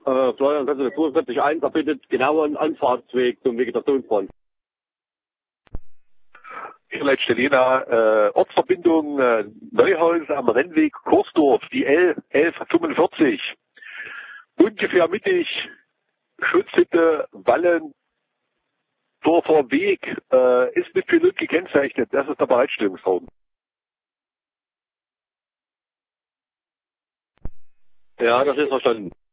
Florian, kannst du 42.1 erbittet genauen Anfahrtsweg zum Vegetationsbahn. Hier Leitstelle Jena, Ortsverbindung Neuhaus am Rennweg Kursdorf, die L1145. Ungefähr mittig, Schutzhütte, Wallen, Dorfer Weg, ist mit Pilot gekennzeichnet. Das ist der Bereitstellungsraum. Ja, das ist verstanden.